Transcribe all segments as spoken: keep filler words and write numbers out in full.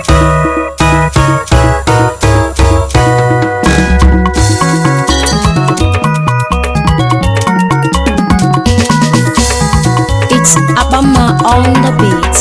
It's Abama on the beat.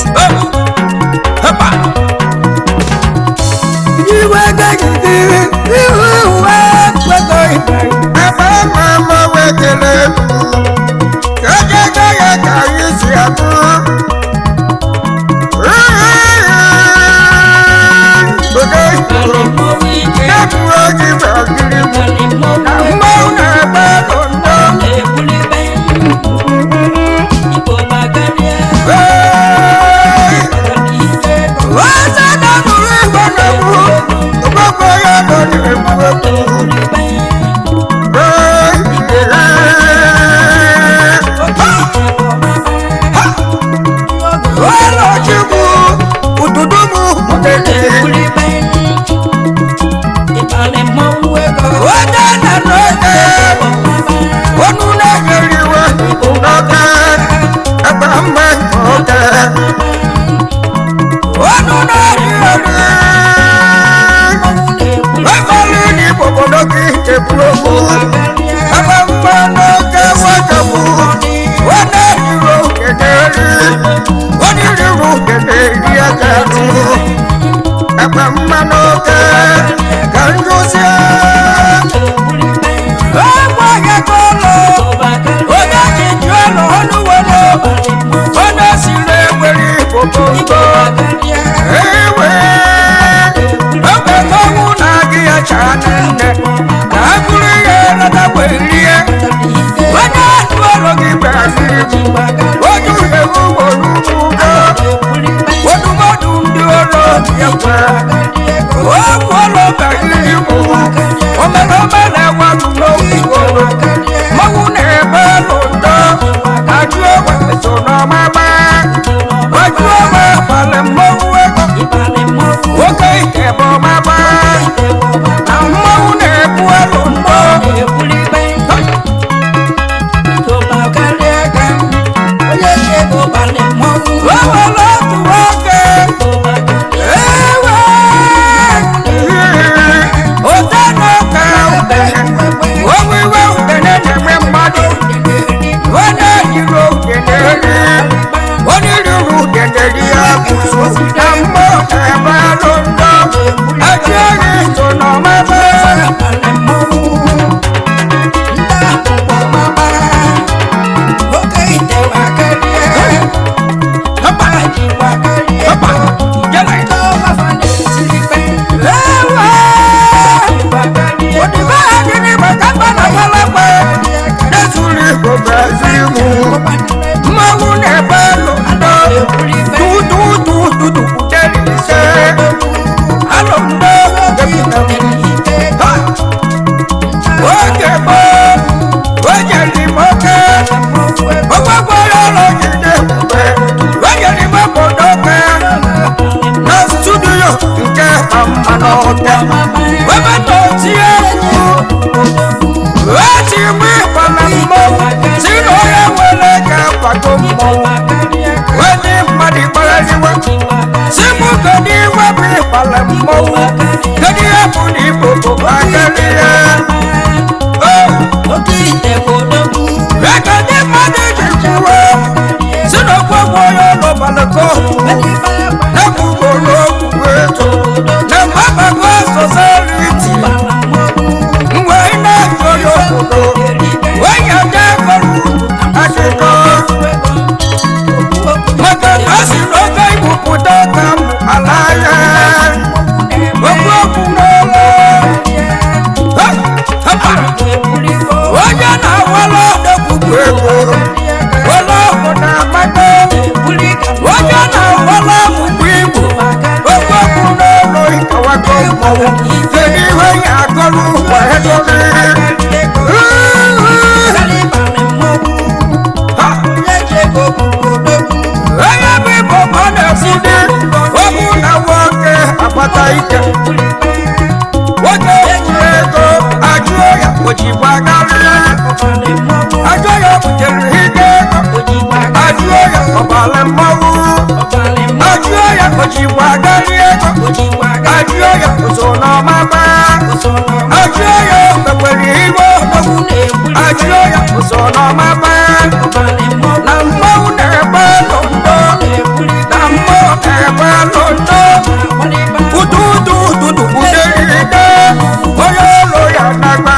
Ojiwagarie Ajioya Usonamaba Ajioya Bekweriwo Ajioya Usonamaba Nambo Neba Londo Nambo Neba Londo Ududu Dudu Uderide Oyolo ya Nagba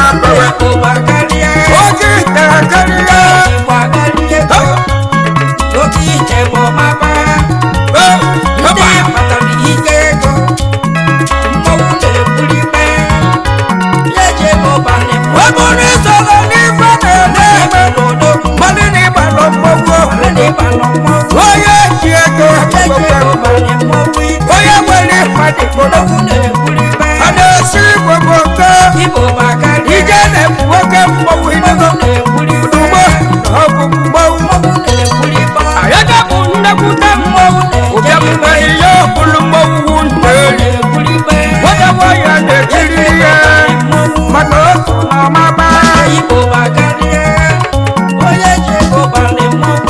Oji Takaria Oji Tebo Maba Oye Diego, oye wele pade kodo, ade si boboka, ije ne buoke mbowu inigo, udumo obu mbowu, ayada bunde kute mbowu, uja mbe iyo bulu mbowu ndeli, wada waya ne kiriye, mato na maba, oye Diego bane mbowu.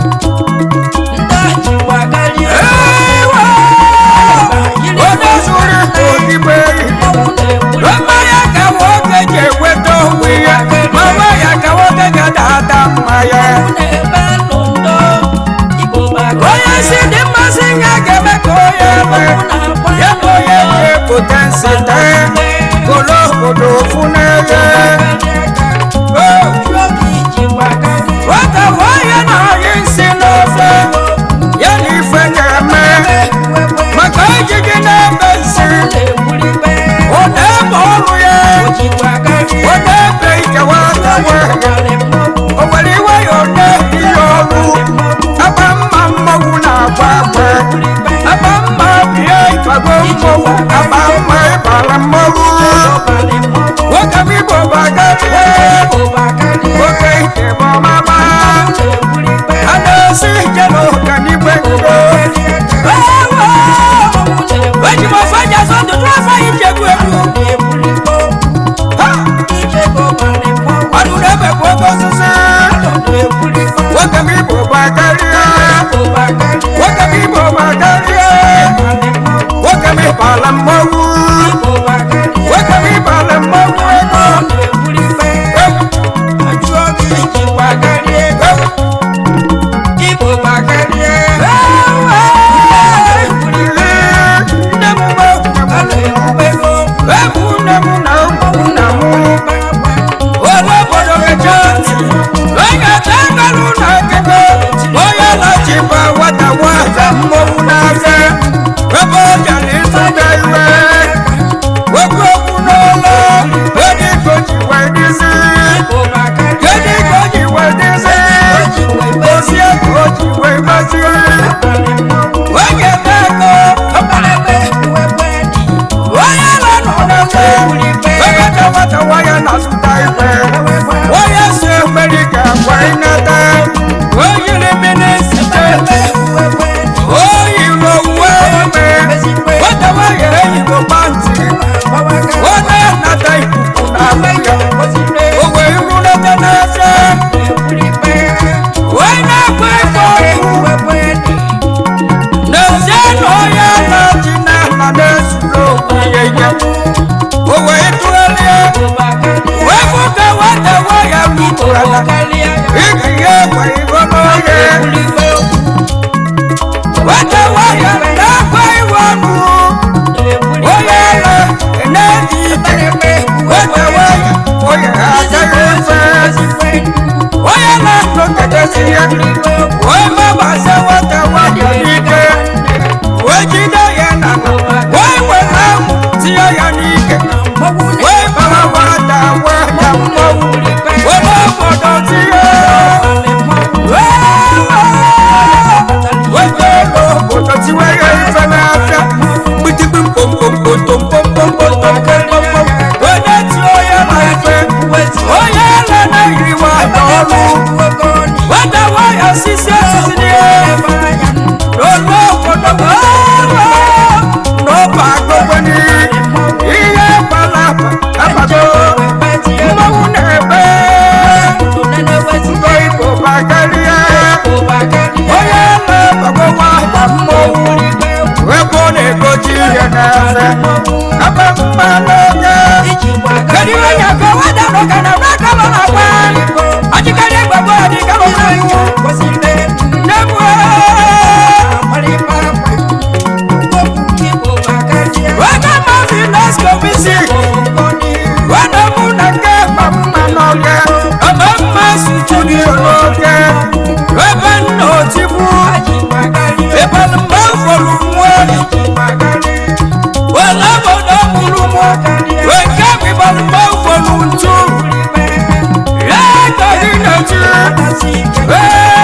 Oye si di masinga gebe koye ya koye ye potensi te kolo kodo funeye waka waya na yinsi nofe ya ni fengeme maka jigi na bensi ode molu ye ode beike waka we oweli wayo ne iyolu abamma mmowu na agbagbe abamma bie ifago mmowu abamma ibala mmowu nwoke m igbo bagarie nwoke ikebo mama a na-esi ike n'ọganigwe ndo ejimofaja sọdụdụ afọ ichegbu egwu ọdụrụ ebe bụ oge osisi nwoke m igbo bagarie nwoke m igbo bagarie nwoke m ibala mmowu nwoke m ibala mmowu ego ajụọ gị jikwa garie ego igbo bagarie nne m ego ebu nne m na ogbu nna m onye obodo eche ntị onye tegalụ na ekeke onye lachiba nwata nwata mmọnwụ n'aka ebe ọ bịara ịtụda iwe okwu okwu n'ụlọ ediko ji wee dizi ediko ji wee dizi osie ka o ji wee gbazie onye na-ego onye nọ n'ọnọdụ ekeke nwata nwanyị na-azụta iwe onye si Amerika gwa ịnata oyiri minisite oyi eze aba mmanụ kedu onye ka wada no kana raka lo na kwa ajikare gbogbo adi ka mo na nebu wada ma fi let's go visit wada mu na ke mama no ke aba ma studio no ke aba no tibu eba ma folu mo wala mo na mulu mo we ka mi ba mo folu ntu ya to ni na ti we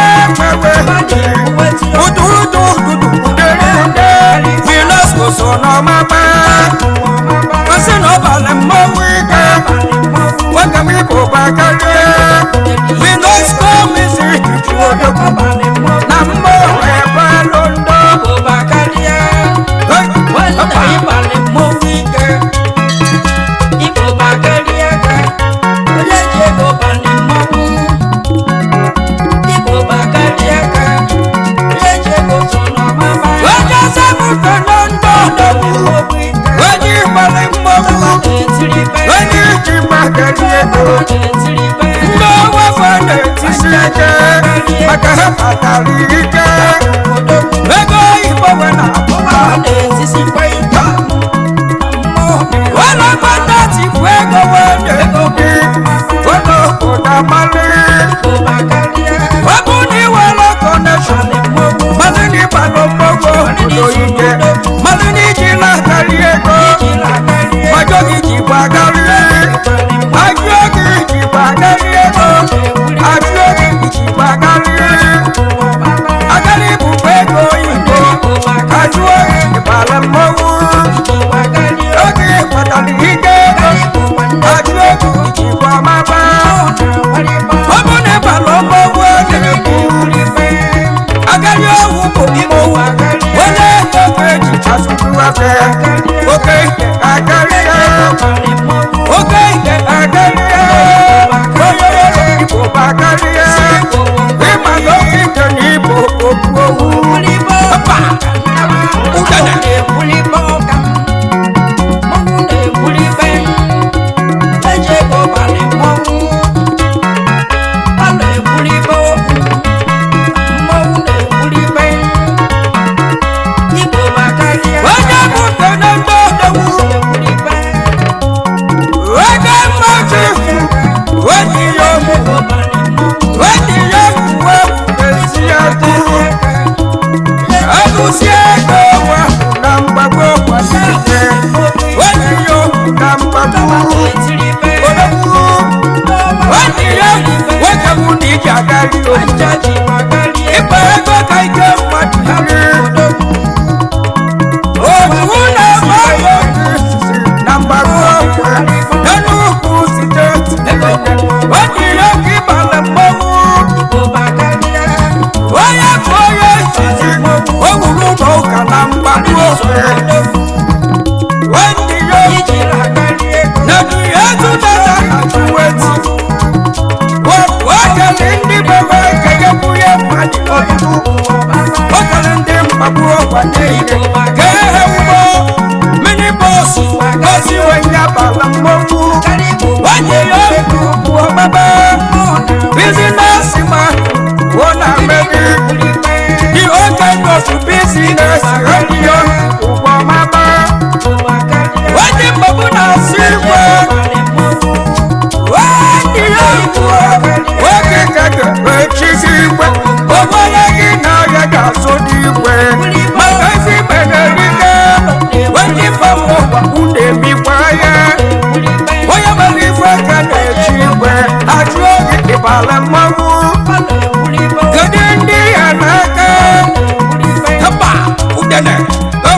we udu udu udu de de fi let's go so no mama wasi no ba le mo we ka wa ka mi ko ba ka le we let's go visit you na mo e ba londo ko ba ka le wala ba le mo we ka ibo ba ka le ka le je ko ba le mo ibo ba ka le ka le je ko so no mama wa ja sa mu ko londo do mo we wa ji ba le mo wa ji ji ba ka le ko no wa fa de ti se je maka ha ta ri ke ego ibo we na wa de ti si pe ta wala bata ti fuego wende kobi wala koda male wabuni wala connection malini balo mogo do ije malini jila kaliego majogi jiba kaliego ajogi jiba kaliego ajogi jiba kaliego agari bubego inde ajogi balo mogo oge patali ike ajogi jiba mama obune balo mogo agari owu ko mo wole ko ji asuku afe oke agari oke agari oyo yo ko bagari we ma go kike ni bo owu papa udana Udene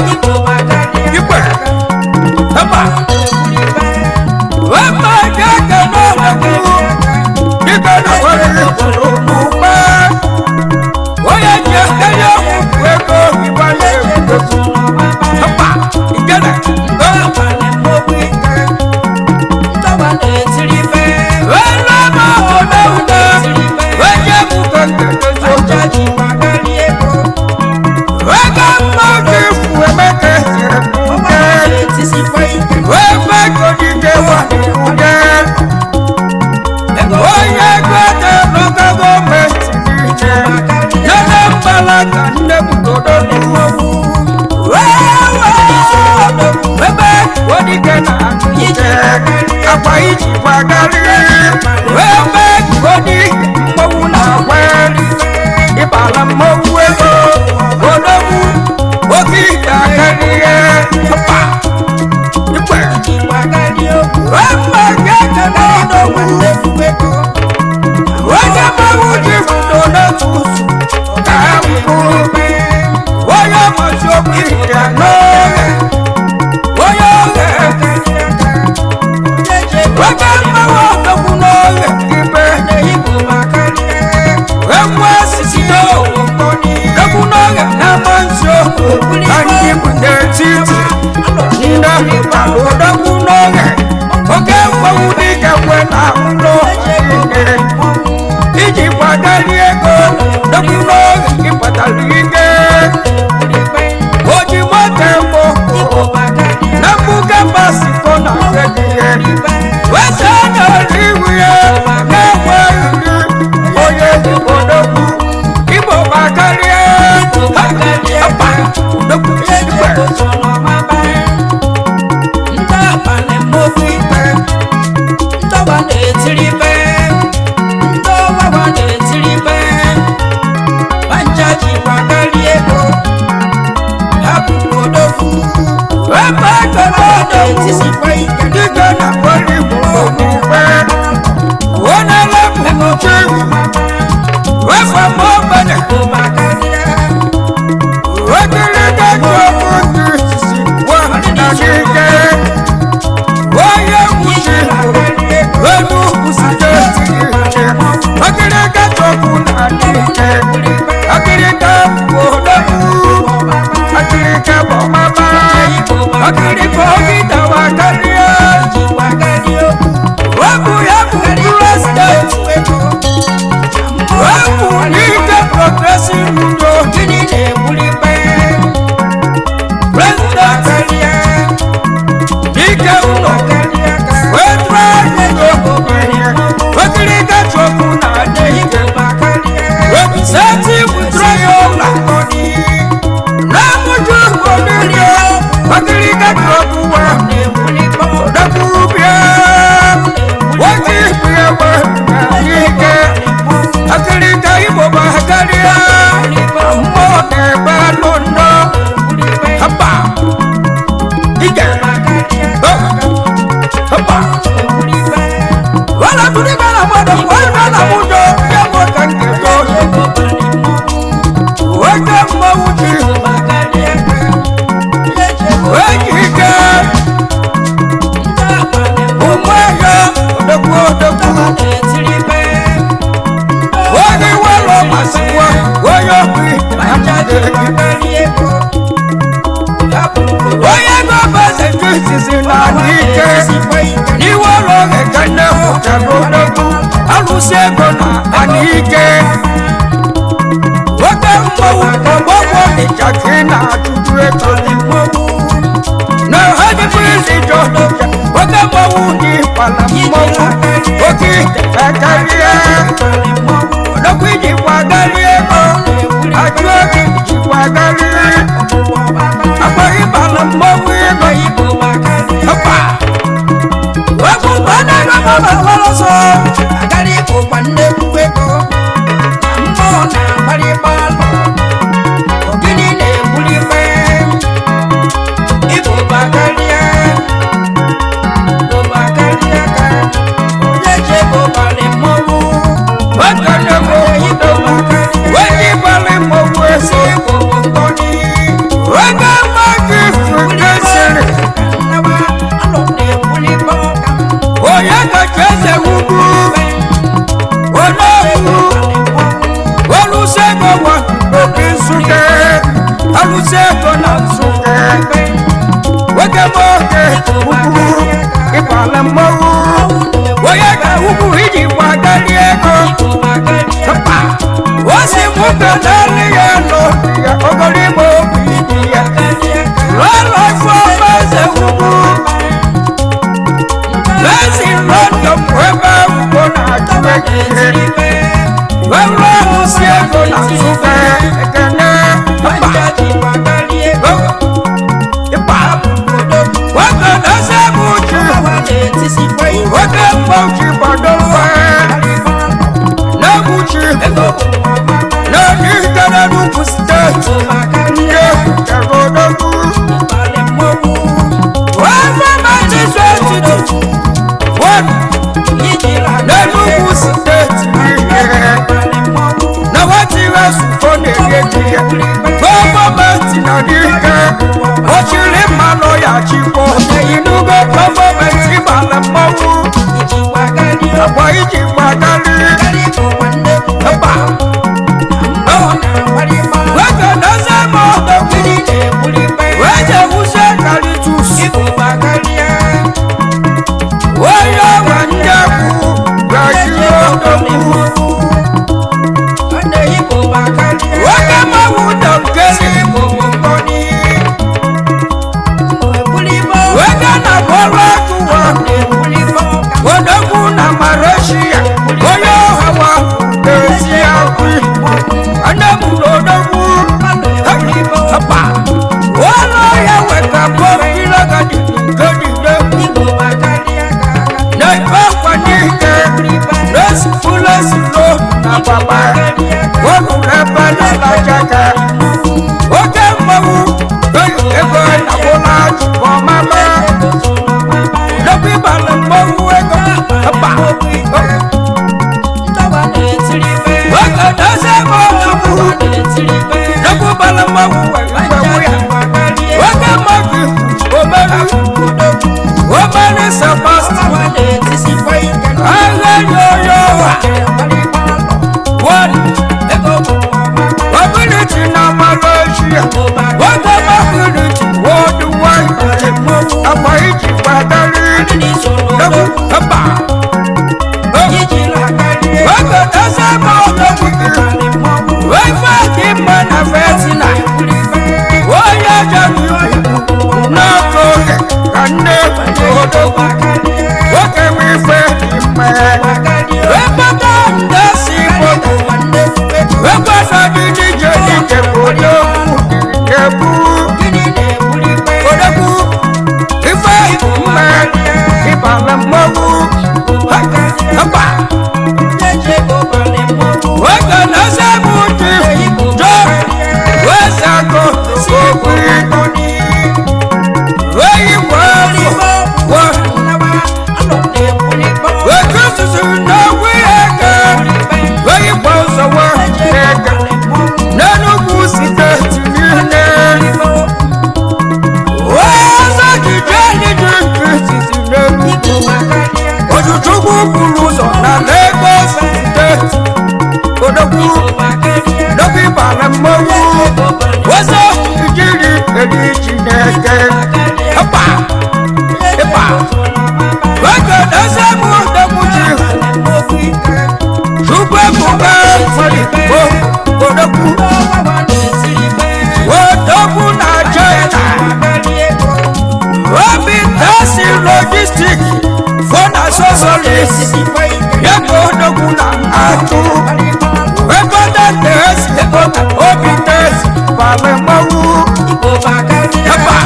mala ka nne m godo n'ugwu ebe odike na ije akwa iji kwagari ebe odi mmanwụ na-agwa ịbala mmanwụ ego odogwu oke ije akarị ihe pa ikpe ebe ga-ekele odogwu onye mmanwụ ji fudo n'otu usu ka mbụ onye ọmọzi okwu ije n'oge onye oge oge mmanwụ odogwu n'oge ibe enwe osisi n'odogwu n'oge na-ama nsi okwu na ndị bụ n'etiti ndị ahụtara odogwu n'oge oge mmanwụ dịka kwe na ụlọ iji kwagari ego odogwu n'oge ịkpatara ike oji moto mbụ na mbuga basiko na redie weta n'ọrụ iwu ya na-enwe nri onye odogwu igbo gbakarịa apa odogwu igbe dịka na kwari bụ okpukpe onye lepụchi wefe ma ogbenye ogiride ji ọkụ ndị isisi wa na n'ike onye wuchi elu kwụsite etiiche ogiride ji ọkụ na n'ike ogiride bụ odogwu ogiride bụ ọmama ogiride ogide wakaria webu ya bụ president webu n'ike progressive ndo president n'ike ụlọ wetra ndo ogiride chukwu na n'ike representative triyola n'amụju oniri ogiride chukwu wa odogwu bịa oji bịa wa n'ike ogiride igbo gbagaria mmụọ na-ebe anụ nnọ hapa ije hapa wala tuli bala mwana wala na mujo ya mwaka nkejo waka mawuji wejike umwega odogwu odogwu wani walo masiwa woyo kwi amade woye gobaze justice na nike ni walo ekane mutagodogwu alusego na anike woke mmowu ogbogbo nijaki na atutu eto ni mmowu na hadi prisijo woke mmowu ni pala mmowu oki tekaria odogwu iji kwagari ego aju oki iji kwagari akpọghị pala mmowu ego ọpa wepụ bana gaba ọsọ agara ịkụ kwa nnekwu ego mmụọ na-agbara ịgbalụ ogini na-egbuli ife ịbụ bakarịa ụbakarịa ka onye ji ego balị mmọnwụ weji balị mmọnwụ esi ịbụ nkọni oge mmadụ ifukesiri onye kacha eze ugwu onogwu olusego wa oke nsuke alusego na nsuke oge moke ugwu ịbala mmọnwụ onye ka ugwu iji kwagari ego pa osi mụta n'ali ya nọ ya ogologo obi idi ya lọlọ ifo eze ugwu lesi london ebe ugbo na-ajụ ekike were ọhụ si ego na nsuke ekene ndị egodogu gọọmenti twenty one n'Enugu steeti ihe na wetire sufo na-enyeji ya gọọmenti nọ n'ike ochiri mmanụ ya chikwa inugo gọọmenti gbara mmọnwụ agwa iji gbagarị mba wege n'eze ma ọdọgwu wege wuse karitus onye ọwa ndị ekwu gajiri ọdọgwu wege mmanwụ dọkeli wege na bọrọ agụwa odogwu na Malaysia onye ọhawa na-eti akwi anamụrụ odogwu hapa ụlọ ya weka bọmbilagadi godide na-ebe akwa n'ike resifulesilo na baba onụrụ ebe na-alajaka oke mmanwụ ego na-agbụla ọmama n'obi balị mmanwụ ego hapa oge na-eze ebe ọdọgwu n'obi balị mmanwụ wegwewu ya oge mmadụ omeri omeri Sebastian agha yoyo one mobility na Malaysia oge mobility worldwide agba iji gbagarị n'ogwu mba oge na-eze ebe ọdọgwu wefe dị mma na Vietnam onye jere n'oge oge ka nne odogwu oge m ife dị mma wepụta ndị si moto wekwasa dị dije dije odogwu ebu odogwu ife mma ịbala mmọnwụ mba oge na-eze m dị jọ wezago okwu oyi kwafọ oke osisi n'ogwu eke oyi kwa ụzọwa eke n'Enugu steeti niile ọzọ jide n'iji nke izizi n'Enugu Ojuchukwu buru ụzọ na Lagos steeti odogwu dobi bara mmọnwụ ọzọ ijiri edi Chineke ịpa ịpa oge na-eze m odogwu ji chukwu ebuka fọdịbo odogwu odogwu na China obi tasi logistik fọna sosolis yego odogwu na atụ wekwada tesi obi tesi bara mmọnwụ ịpa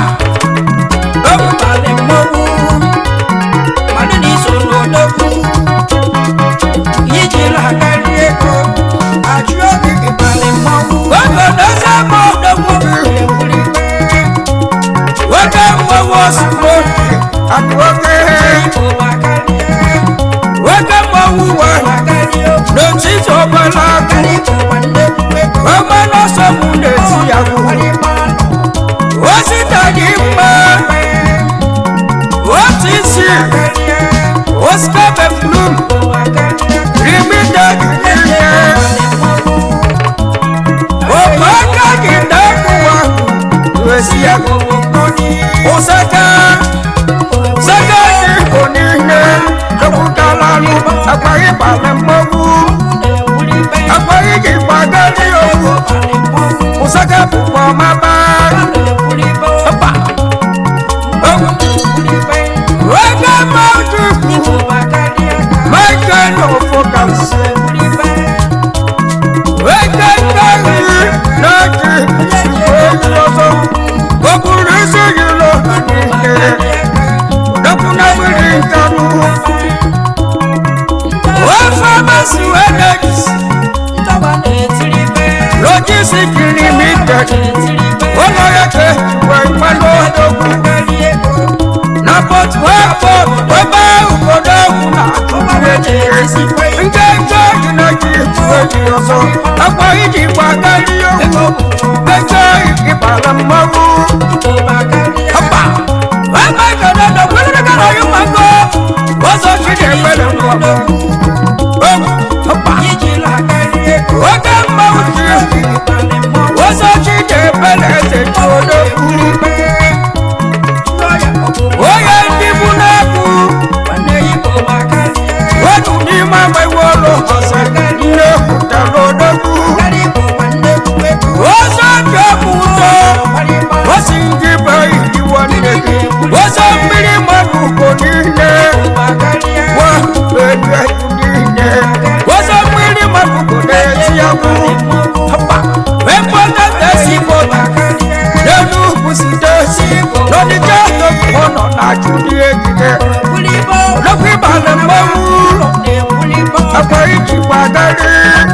weke mmanwụ wa n'etiti ọgbala akụ ọgbala sọmụ na-esi ya kwụ osita dị mma otisi Oscar Beflum limited ihe ọgbaka gị na-akwụwa esi ya ụsaka saka dị onine ekwukalalụ akpaghị bara mmọnwụ akpaghị gị gbagarị owu ụsaka bụkwa ọmaba ọpa wege mmadụ Michael Ofokams wege nkarị n'oge igwe ọzọ o buru isi gị lọ n'ike dokwunabiri nkanụ pharmacy energy logistic limited nke nke ji na ji eji ọzọ akwa iji gbagari okwu nke ịbara mmanwụ ọba ebe gana na kwere gara yi mmango ọzọ chi na-ekpere mmanwụ ọba oge mmanwụ ji ọzọ chi na-ekpere eze ji odogwu onye ndị bụ na-ekwu otu n'ime agbanwe ụlọ ọzọ nne kwutara odogwu ọzọ ji ọkụ ụzọ osi ndị be idiwo nne gị ọzọ mmiri mmadụ ugo niile wa ebe niile ọzọ mmiri mmadụ ugo na-eti ya bụ ekpọta desi bọta n'elu ugwu si desi n'ọdịcha ọ nọ na-ajụ ndị egide n'okwu ịbana mmanwụ akwa iji gbagari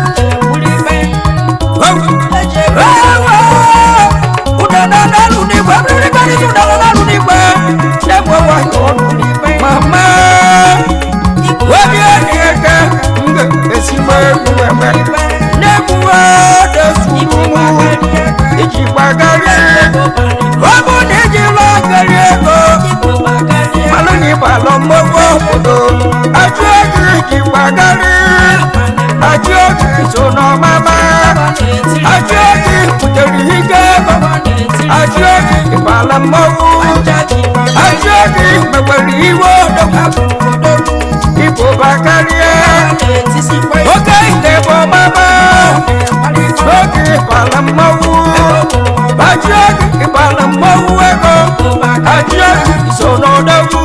ụdana n'alụ n'igwe mmiri karịsị ụdana n'alụ n'igwe na-egwe nwanyị ọnụ mama obi enyi eke mgbe esigbo egwu eme na-egbuwe desumu iji gbagari ọ bụ na iji lụọ gari ego malụ na ịbalọ mmọgwụ obodo ajụ ego iji gbagari ajụ ego so n'ọmama ajụ ego butere ike ego ajụ ego ịbala mmọgwụ ajụ ego mekwere iwe odogwu ibo bakarie oke ite bụ ọmama oge ịbala mmọgwụ ajụ ego ịbala mmọgwụ ego ajụ ego so n'odogwu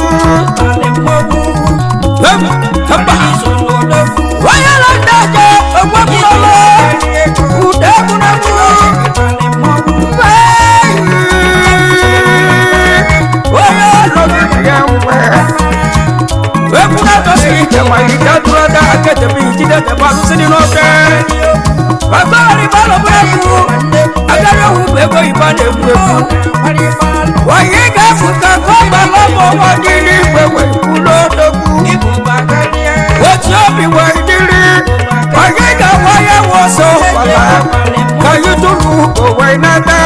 onye na ndị aja ogwepụlọlọ ude egwu na mkpụrụ onye ọnọdụ ya nwe egwu na-atọsiri ike ma ike dụrụ ada aketebe ijide tebe asụsị dị n'oke akọghara ịbalọ bụ egwu agara ohu bụ ego ibe na-egwu egwu onye ga-afụ ka kọbalọ bụ ọnwa dị n'igwe wee kwulo odogwu otu obi wee dịrị onye ga-agwa ya wụ ọsọ ọbala ka anyị tụrụ owe n'aka